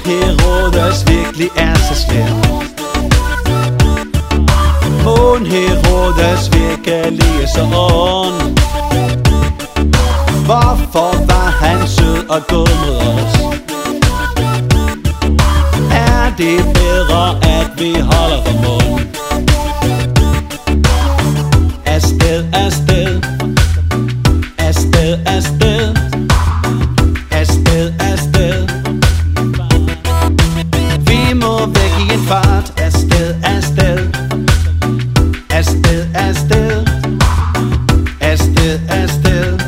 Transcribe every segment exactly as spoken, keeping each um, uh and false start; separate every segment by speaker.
Speaker 1: Herodes virkelig er så svær. Mon Herodes virkelig så ond. Hvorfor var han sød og god mod os? Er det bedre, at vi holder for mund? Afsted, afsted, afsted, afsted, afsted, afsted. Vi må væk i en fart. Afsted, afsted, afsted, afsted, afsted, afsted.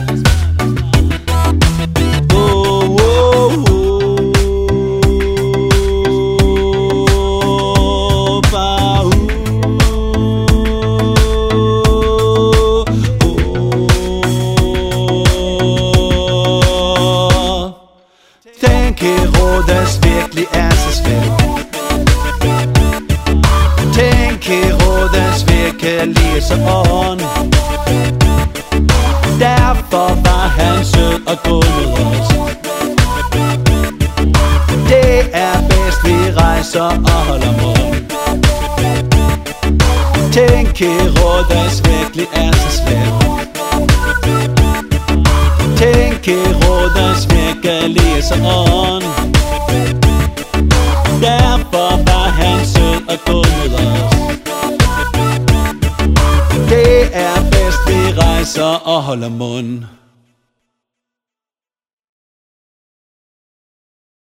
Speaker 1: Tænk Herodes virkelig er så svær. Tænk Herodes virkelig så ond. Derfor var han sød og god mod os. Det er bedst vi rejser og holder mund. Tænk Herodes virkelig er så svær. Tænk Herodes virkelig så ond. Derfor var han sød og god mod os. Det er bedst vi rejser og holder mund.